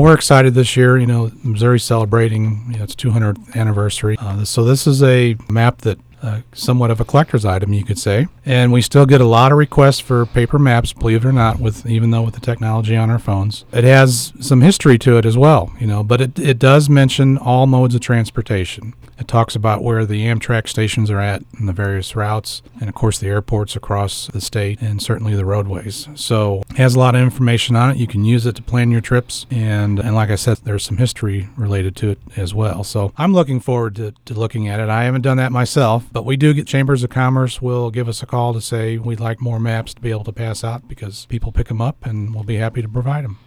We're excited this year. Missouri's celebrating its 200th anniversary. So this is a map that somewhat of a collector's item, you could say. And we still get a lot of requests for paper maps, believe it or not, even though with the technology on our phones. It has some history to it as well, but it does mention all modes of transportation. It talks about where the Amtrak stations are at and the various routes, and of course the airports across the state, and certainly the roadways. So it has a lot of information on it. You can use it to plan your trips, and like I said, there's some history related to it as well. So I'm looking forward to looking at it. I haven't done that myself, but we do get Chambers of Commerce will give us a call to say we'd like more maps to be able to pass out because people pick them up, and we'll be happy to provide them.